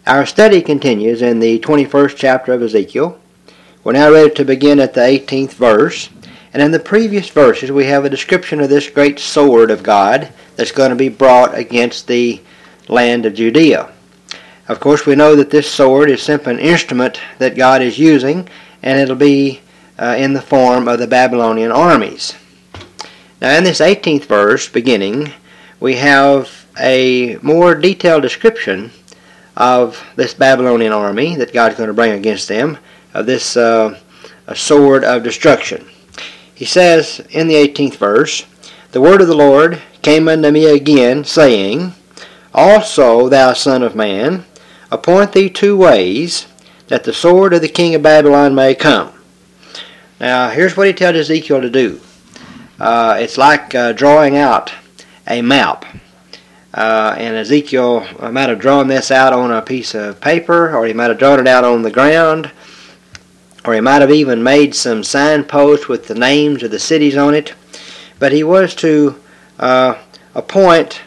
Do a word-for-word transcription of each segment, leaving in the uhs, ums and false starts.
Our study continues in the twenty-first chapter of Ezekiel. We're now ready to begin at the eighteenth verse. And in the previous verses we have a description of this great sword of God that's going to be brought against the land of Judea. Of course, we know that this sword is simply an instrument that God is using, and it'll be uh, in the form of the Babylonian armies. Now in this eighteenth verse, beginning, we have a more detailed description of this Babylonian army that God's going to bring against them, of this uh, a sword of destruction. He says in the eighteenth verse, "The word of the Lord came unto me again, saying, Also, thou son of man, appoint thee two ways, that the sword of the king of Babylon may come." Now, here's what he tells Ezekiel to do. Uh, it's like uh, drawing out a map. Uh, and Ezekiel might have drawn this out on a piece of paper, or he might have drawn it out on the ground, or he might have even made some signposts with the names of the cities on it. But he was to uh, appoint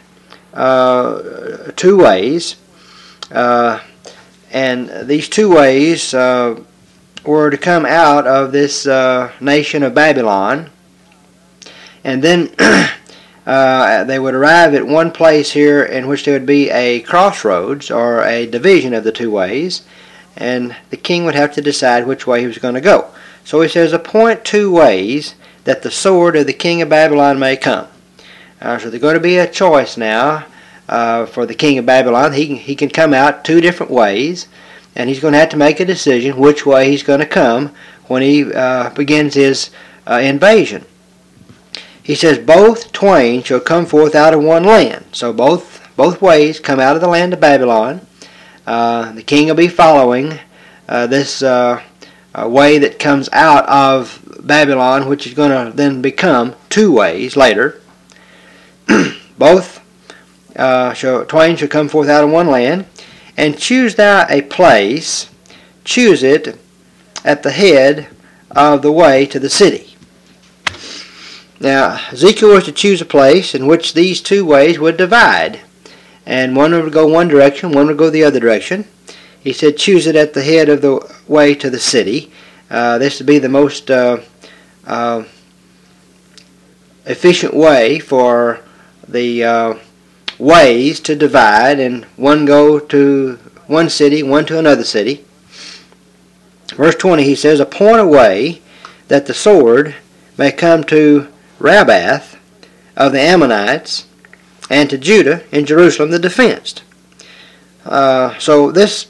uh, two ways, uh, and these two ways uh, were to come out of this uh, nation of Babylon, and then Uh, they would arrive at one place here in which there would be a crossroads or a division of the two ways, and the king would have to decide which way he was going to go. So he says, appoint two ways that the sword of the king of Babylon may come. Uh, so there's going to be a choice now uh, for the king of Babylon. He, he can come out two different ways, and he's going to have to make a decision which way he's going to come when he uh, begins his uh, invasion. He says, both twain shall come forth out of one land. So both both ways come out of the land of Babylon. Uh, the king will be following uh, this uh, uh, way that comes out of Babylon, which is going to then become two ways later. Both uh, shall, twain shall come forth out of one land. And choose thou a place, choose it at the head of the way to the city. Now, Ezekiel was to choose a place in which these two ways would divide. And one would go one direction, one would go the other direction. He said, choose it at the head of the way to the city. Uh, this would be the most uh, uh, efficient way for the uh, ways to divide, and one go to one city, one to another city. Verse twenty, he says, appoint a way that the sword may come to Rabbath of the Ammonites, and to Judah and Jerusalem the defenced. Uh, so this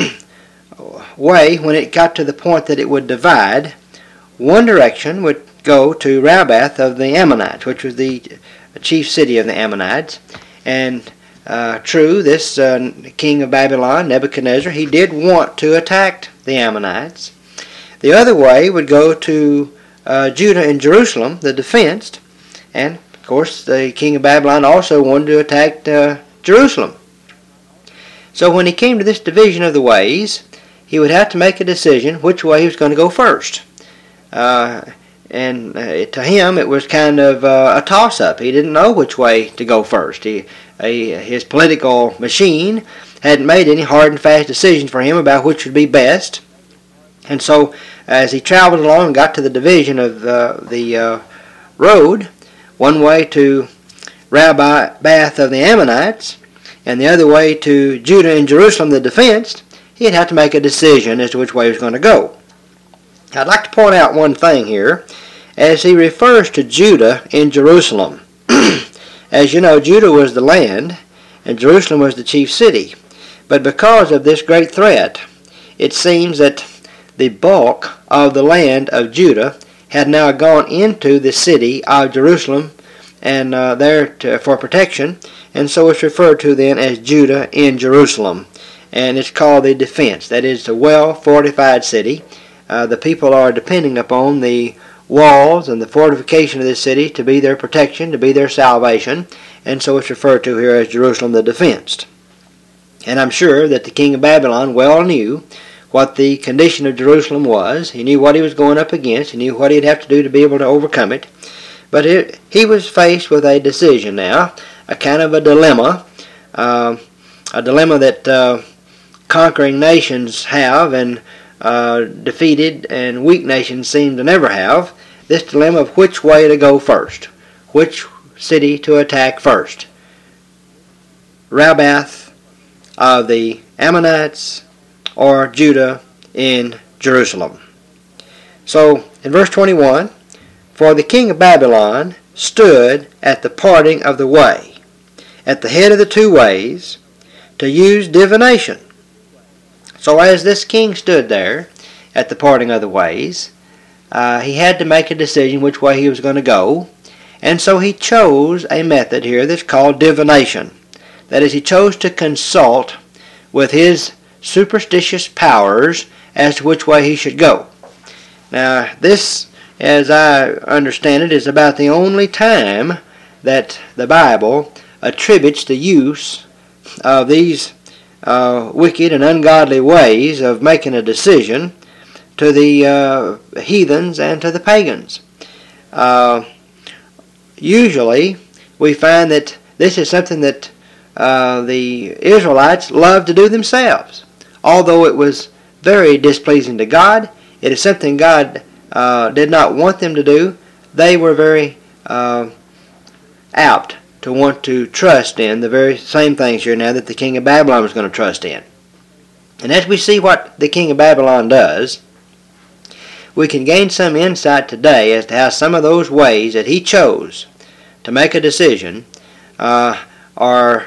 way, when it got to the point that it would divide, one direction would go to Rabbath of the Ammonites, which was the chief city of the Ammonites. And uh, true, this uh, king of Babylon, Nebuchadnezzar, he did want to attack the Ammonites. The other way would go to Uh, Judah and Jerusalem, the defenced, and of course the king of Babylon also wanted to attack uh, Jerusalem. So when he came to this division of the ways, he would have to make a decision which way he was going to go first. Uh, and uh, to him it was kind of uh, a toss-up. He didn't know which way to go first. He, uh, his political machine hadn't made any hard and fast decisions for him about which would be best. And so as he traveled along and got to the division of uh, the uh, road, one way to Rabbath of the Ammonites, and the other way to Judah and Jerusalem the defenced, he'd have to make a decision as to which way he was going to go. I'd like to point out one thing here, as he refers to Judah and Jerusalem. As you know, Judah was the land, and Jerusalem was the chief city. But because of this great threat, it seems that the bulk of the land of Judah had now gone into the city of Jerusalem, and uh, there to, for protection, and so it's referred to then as Judah in Jerusalem, and it's called the defense. That is a well-fortified city. Uh, the people are depending upon the walls and the fortification of this city to be their protection, to be their salvation, and so it's referred to here as Jerusalem the defensed. And I'm sure that the king of Babylon well knew what the condition of Jerusalem was. He knew what he was going up against. He knew what he'd have to do to be able to overcome it. But it, he was faced with a decision now, a kind of a dilemma, uh, a dilemma that uh, conquering nations have and uh, defeated and weak nations seem to never have, this dilemma of which way to go first, which city to attack first. Rabbath of the Ammonites or Judah in Jerusalem. So in verse twenty-one, for the king of Babylon stood at the parting of the way, at the head of the two ways, to use divination. So as this king stood there at the parting of the ways, uh, he had to make a decision which way he was going to go, and so he chose a method here that's called divination. That is, he chose to consult with his superstitious powers as to which way he should go. Now, this, as I understand it, is about the only time that the Bible attributes the use of these uh, wicked and ungodly ways of making a decision to the uh, heathens and to the pagans. Uh, usually, we find that this is something that uh, the Israelites loved to do themselves. Although it was very displeasing to God, it is something God uh, did not want them to do. They were very uh, apt to want to trust in the very same things here now that the king of Babylon was going to trust in. And as we see what the king of Babylon does, we can gain some insight today as to how some of those ways that he chose to make a decision uh, are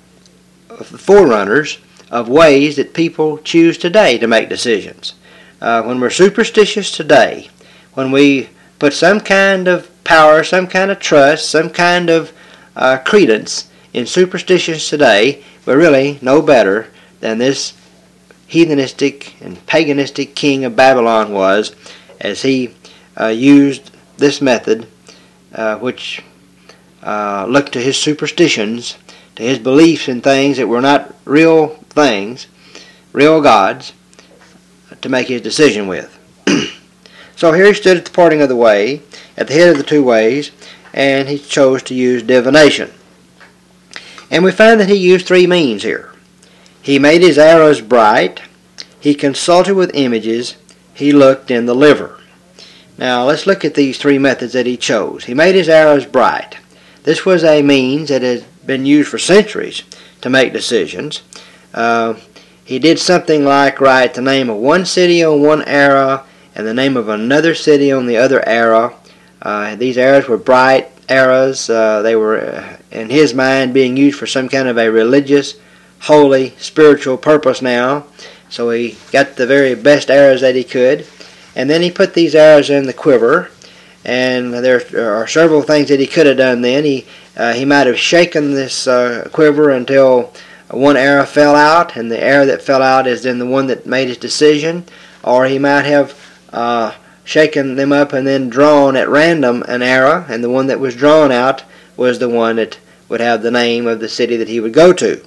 forerunners of ways that people choose today to make decisions. Uh, when we're superstitious today, when we put some kind of power, some kind of trust, some kind of uh, credence in superstitions today, we're really no better than this heathenistic and paganistic king of Babylon was, as he uh, used this method, uh, which uh, looked to his superstitions, to his beliefs in things that were not real things, real gods, to make his decision with. So here he stood at the parting of the way, at the head of the two ways, and he chose to use divination. And we find that he used three means here. He made his arrows bright, he consulted with images, he looked in the liver. Now let's look at these three methods that he chose. He made his arrows bright. This was a means that had been used for centuries to make decisions. Uh, he did something like write the name of one city on one arrow and the name of another city on the other arrow. Uh, these arrows were bright arrows. Uh, they were, uh, in his mind, being used for some kind of a religious, holy, spiritual purpose now. So he got the very best arrows that he could. And then he put these arrows in the quiver. And there are several things that he could have done then. He, uh, he might have shaken this uh, quiver until one arrow fell out, and the arrow that fell out is then the one that made his decision. Or he might have uh, shaken them up and then drawn at random an arrow, and the one that was drawn out was the one that would have the name of the city that he would go to.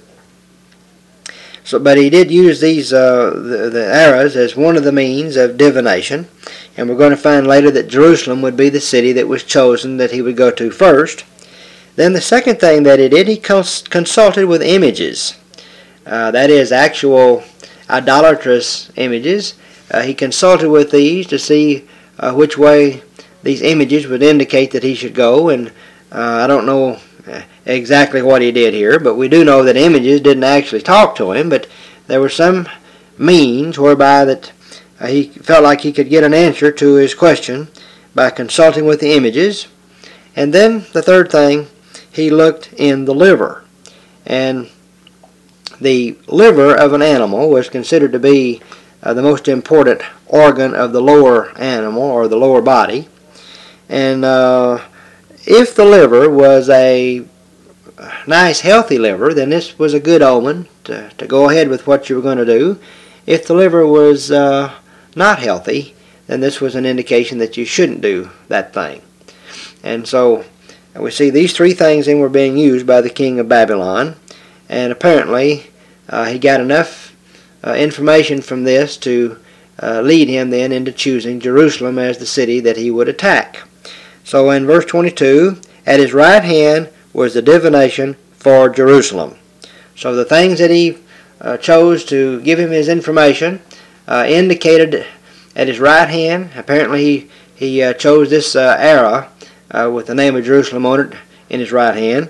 So, but he did use these uh, the, the arrows as one of the means of divination, and we're going to find later that Jerusalem would be the city that was chosen that he would go to first. Then the second thing that he did, he cons- consulted with images. Uh, that is, actual idolatrous images. Uh, he consulted with these to see uh, which way these images would indicate that he should go, and uh, I don't know exactly what he did here, but we do know that images didn't actually talk to him, but there were some means whereby that uh, he felt like he could get an answer to his question by consulting with the images. And then the third thing, he looked in the liver. And the liver of an animal was considered to be uh, the most important organ of the lower animal or the lower body. And uh, if the liver was a nice healthy liver, then this was a good omen to, to go ahead with what you were going to do. If the liver was uh, not healthy, then this was an indication that you shouldn't do that thing. And so we see these three things then were being used by the king of Babylon, and apparently uh, he got enough uh, information from this to uh, lead him then into choosing Jerusalem as the city that he would attack. So in verse twenty-two, at his right hand was the divination for Jerusalem. So the things that he uh, chose to give him his information, uh, indicated at his right hand. Apparently he, he uh, chose this uh, arrow uh, with the name of Jerusalem on it in his right hand.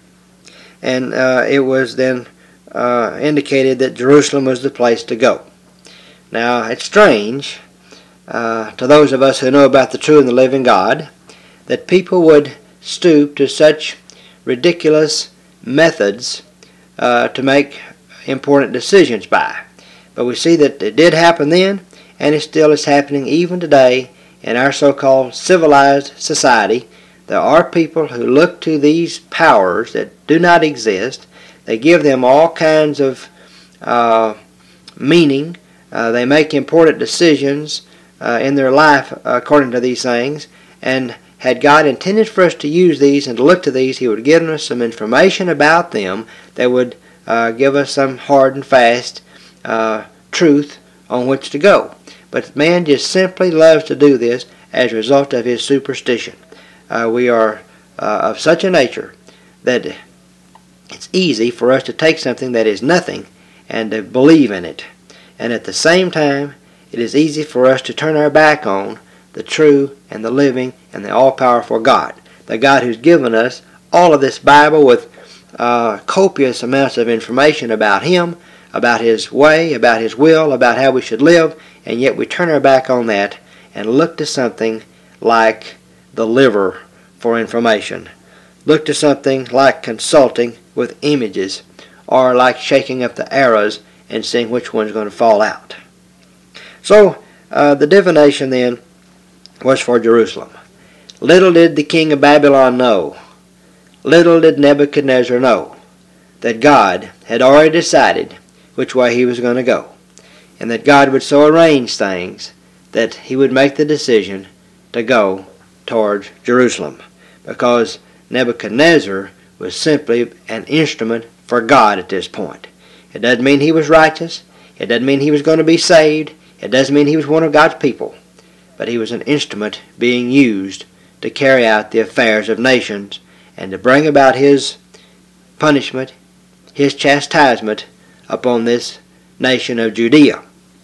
And uh, it was then uh, indicated that Jerusalem was the place to go. Now, it's strange uh, to those of us who know about the true and the living God that people would stoop to such ridiculous methods uh, to make important decisions by. But we see that it did happen then, and it still is happening even today in our so-called civilized society. There are people who look to these powers that do not exist. They give them all kinds of uh, meaning. Uh, they make important decisions uh, in their life according to these things. And had God intended for us to use these and to look to these, He would have given us some information about them that would uh, give us some hard and fast uh, truth on which to go. But man just simply loves to do this as a result of his superstition. Uh, we are uh, of such a nature that it's easy for us to take something that is nothing and to believe in it. And at the same time, it is easy for us to turn our back on the true and the living and the all-powerful God. The God who's given us all of this Bible with uh, copious amounts of information about Him, about His way, about His will, about how we should live, and yet we turn our back on that and look to something like the liver for information. Look to something like consulting with images, or like shaking up the arrows and seeing which one's going to fall out. So uh, the divination then was for Jerusalem. Little did the king of Babylon know, little did Nebuchadnezzar know, that God had already decided which way he was going to go, and that God would so arrange things that he would make the decision to go towards Jerusalem, because Nebuchadnezzar was simply an instrument for God at this point. It doesn't mean he was righteous. It doesn't mean he was going to be saved. It doesn't mean he was one of God's people. But he was an instrument being used to carry out the affairs of nations and to bring about his punishment, his chastisement upon this nation of Judea.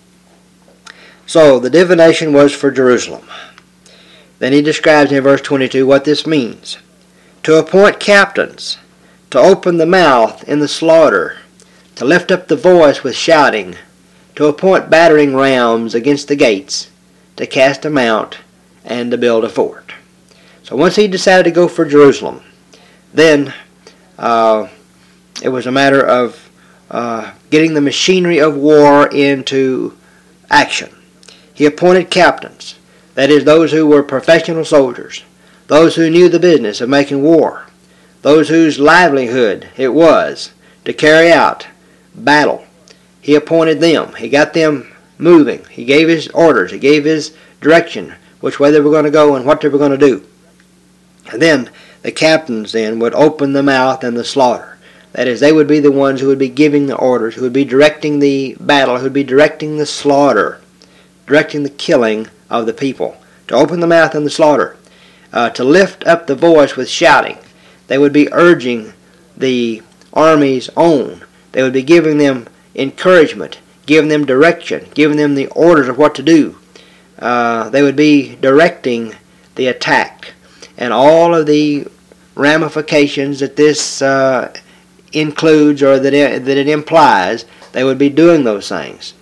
So the divination was for Jerusalem. Then he describes in verse twenty-two what this means. To appoint captains, to open the mouth in the slaughter, to lift up the voice with shouting, to appoint battering rams against the gates, to cast them out, and to build a fort. So once he decided to go for Jerusalem, then uh, it was a matter of uh, getting the machinery of war into action. He appointed captains, that is, those who were professional soldiers, those who knew the business of making war, those whose livelihood it was to carry out battle. He appointed them. He got them moving. He gave his orders. He gave his direction, which way they were going to go and what they were going to do. And then the captains then would open the mouth and the slaughter. That is, they would be the ones who would be giving the orders, who would be directing the battle, who would be directing the slaughter, directing the killing of the people. To open the mouth and the slaughter. Uh, to lift up the voice with shouting. They would be urging the armies on. They would be giving them encouragement, giving them direction, giving them the orders of what to do. Uh, they would be directing the attack. And all of the ramifications that this uh, includes or that it, that it implies, they would be doing those things.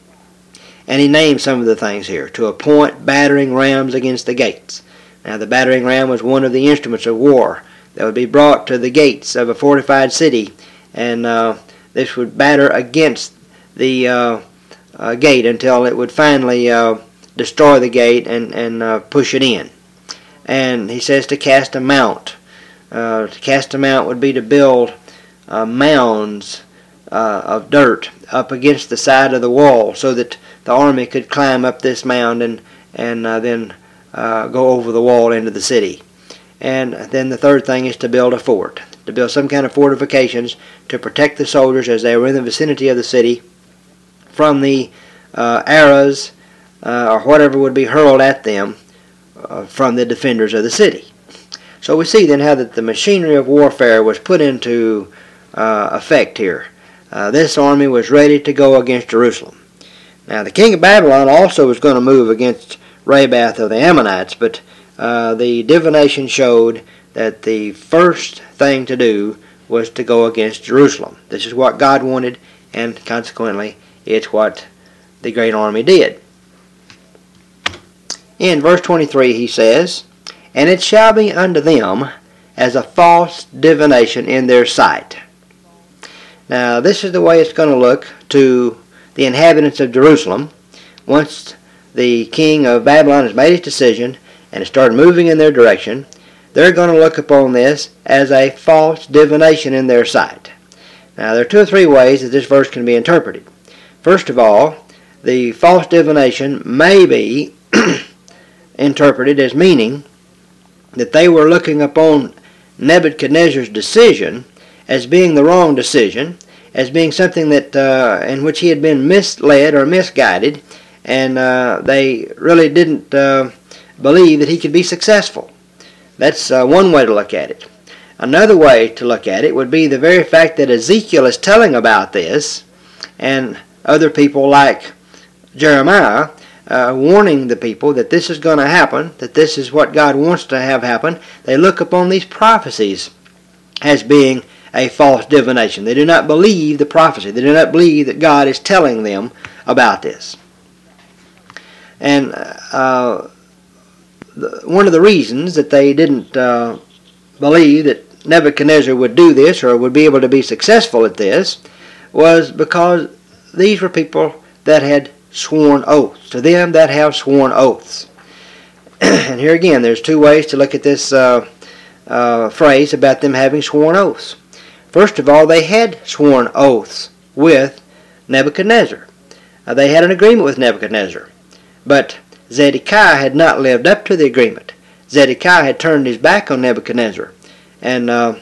And he named some of the things here. To appoint battering rams against the gates. Now the battering ram was one of the instruments of war that would be brought to the gates of a fortified city, and uh, this would batter against the uh, uh, gate until it would finally uh, destroy the gate and, and uh, push it in. And he says to cast a mount. Uh, to cast a mount would be to build uh, mounds uh, of dirt up against the side of the wall so that the army could climb up this mound and, and uh, then uh, go over the wall into the city. And then the third thing is to build a fort, to build some kind of fortifications to protect the soldiers as they were in the vicinity of the city from the uh, arrows uh, or whatever would be hurled at them uh, from the defenders of the city. So we see then how that the machinery of warfare was put into uh, effect here. uh, this army was ready to go against Jerusalem. Now the king of Babylon also was going to move against Rabath of the Ammonites, but uh, the divination showed that the first thing to do was to go against Jerusalem. This is what God wanted, and consequently it's what the great army did. In verse twenty-three he says, "And it shall be unto them as a false divination in their sight." Now this is the way it's going to look to the inhabitants of Jerusalem once the king of Babylon has made his decision and has started moving in their direction. They're going to look upon this as a false divination in their sight. Now there are two or three ways that this verse can be interpreted. First of all, the false divination may be interpreted as meaning that they were looking upon Nebuchadnezzar's decision as being the wrong decision, as being something that uh, in which he had been misled or misguided, and uh, they really didn't uh, believe that he could be successful. That's uh, one way to look at it. Another way to look at it would be the very fact that Ezekiel is telling about this, and other people like Jeremiah uh, warning the people that this is going to happen, that this is what God wants to have happen. They look upon these prophecies as being a false divination. They do not believe the prophecy. They do not believe that God is telling them about this. And uh, the, one of the reasons that they didn't uh, believe that Nebuchadnezzar would do this or would be able to be successful at this was because these were people that had sworn oaths. To them that have sworn oaths. And here again, there's two ways to look at this uh, uh, phrase about them having sworn oaths. First of all, they had sworn oaths with Nebuchadnezzar. Uh, they had an agreement with Nebuchadnezzar. But Zedekiah had not lived up to the agreement. Zedekiah had turned his back on Nebuchadnezzar. And uh,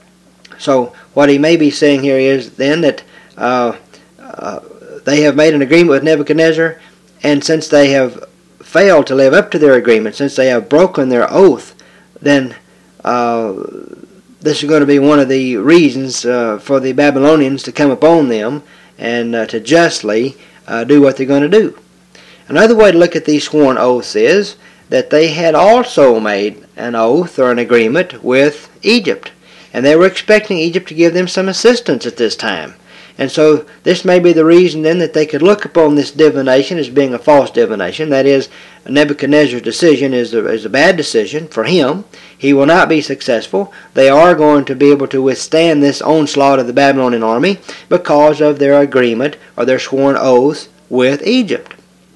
so what he may be saying here is then that uh, uh, they have made an agreement with Nebuchadnezzar, and since they have failed to live up to their agreement, since they have broken their oath, then uh, this is going to be one of the reasons uh, for the Babylonians to come upon them and uh, to justly uh, do what they're going to do. Another way to look at these sworn oaths is that they had also made an oath or an agreement with Egypt, and they were expecting Egypt to give them some assistance at this time. And so this may be the reason then that they could look upon this divination as being a false divination. That is, Nebuchadnezzar's decision is a, is a bad decision for him. He will not be successful. They are going to be able to withstand this onslaught of the Babylonian army because of their agreement or their sworn oath with Egypt.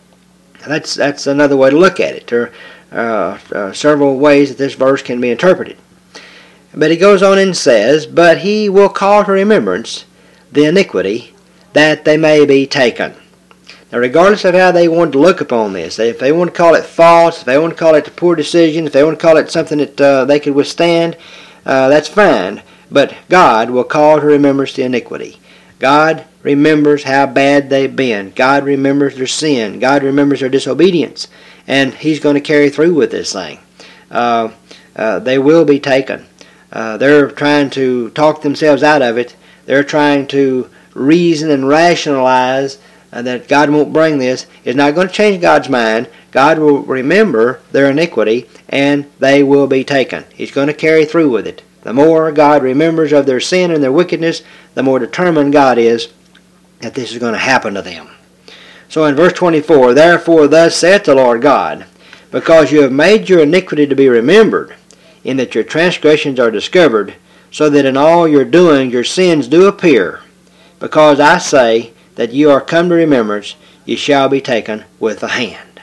That's, that's another way to look at it. There are uh, uh, several ways that this verse can be interpreted. But he goes on and says, "But he will call to remembrance the iniquity, that they may be taken." Now, regardless of how they want to look upon this, if they want to call it false, if they want to call it a poor decision, if they want to call it something that uh, they could withstand, uh, that's fine. But God will call to remembrance the iniquity. God remembers how bad they've been. God remembers their sin. God remembers their disobedience. And He's going to carry through with this thing. Uh, uh, they will be taken. Uh, they're trying to talk themselves out of it. They're trying to reason and rationalize uh, that God won't bring this. It's not going to change God's mind. God will remember their iniquity, and they will be taken. He's going to carry through with it. The more God remembers of their sin and their wickedness, the more determined God is that this is going to happen to them. So in verse twenty-four, "Therefore thus saith the Lord God, because you have made your iniquity to be remembered, in that your transgressions are discovered, so that in all your doing your sins do appear. Because I say that you are come to remembrance, you shall be taken with a hand."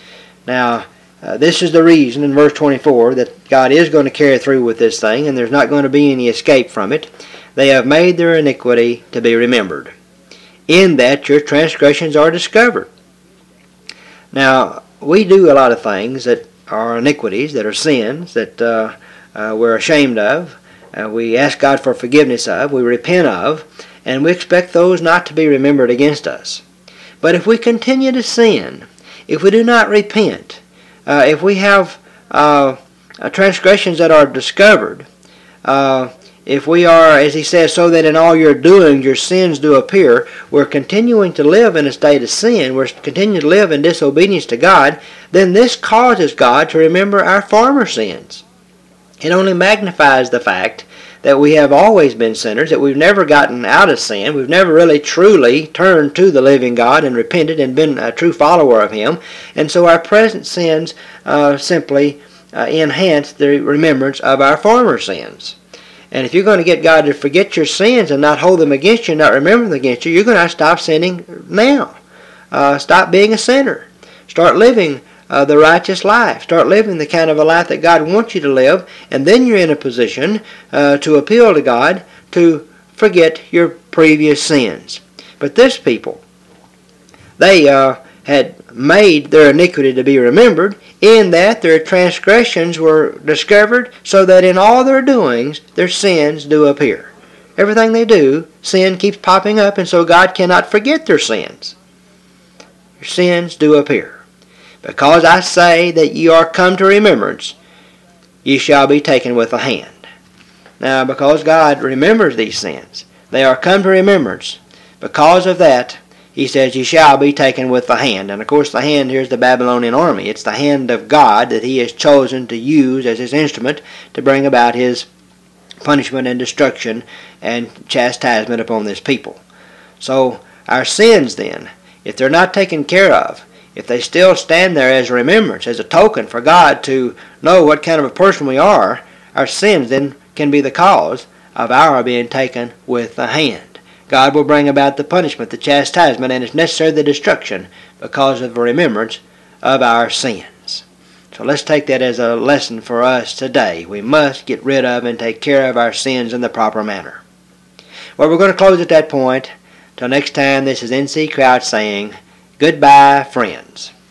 Now, uh, this is the reason in verse twenty-four that God is going to carry through with this thing, and there's not going to be any escape from it. They have made their iniquity to be remembered, in that your transgressions are discovered. Now, we do a lot of things that are iniquities, that are sins, that uh, uh, we're ashamed of. Uh, we ask God for forgiveness of, we repent of, and we expect those not to be remembered against us. But if we continue to sin, if we do not repent, uh, if we have uh, uh, transgressions that are discovered, uh, if we are, as he says, so that in all your doings your sins do appear, we're continuing to live in a state of sin, we're continuing to live in disobedience to God, then this causes God to remember our former sins. It only magnifies the fact that we have always been sinners, that we've never gotten out of sin, we've never really truly turned to the living God and repented and been a true follower of Him, and so our present sins uh, simply uh, enhance the remembrance of our former sins. And if you're going to get God to forget your sins and not hold them against you, not remember them against you, you're going to have to stop sinning now. Uh, stop being a sinner. Start living uh, the righteous life. Start living the kind of a life that God wants you to live, and then you're in a position uh, to appeal to God to forget your previous sins. But this people, they uh, had made their iniquity to be remembered, in that their transgressions were discovered, so that in all their doings their sins do appear. Everything they do, sin keeps popping up, and so God cannot forget their sins. Your sins do appear. Because I say that ye are come to remembrance, ye shall be taken with a hand. Now, because God remembers these sins, they are come to remembrance. Because of that, He says, ye shall be taken with the hand. And of course the hand here is the Babylonian army. It's the hand of God that He has chosen to use as His instrument to bring about His punishment and destruction and chastisement upon this people. So our sins then, if they're not taken care of, if they still stand there as a remembrance, as a token for God to know what kind of a person we are, our sins then can be the cause of our being taken with the hand. God will bring about the punishment, the chastisement, and if necessary the destruction because of the remembrance of our sins. So let's take that as a lesson for us today. We must get rid of and take care of our sins in the proper manner. Well, we're going to close at that point. Till next time, this is N C Crouch saying, goodbye, friends.